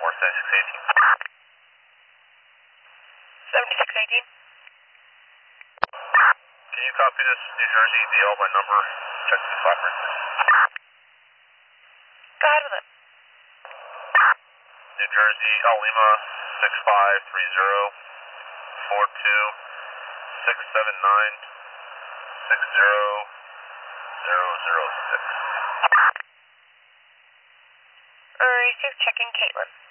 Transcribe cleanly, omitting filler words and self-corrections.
Baltimore 7618. 7618. Can you copy this New Jersey DL by number? Check the software, please. Go ahead with it. New Jersey, Lima 6530 42 679 60006. Receive checking Caitlin.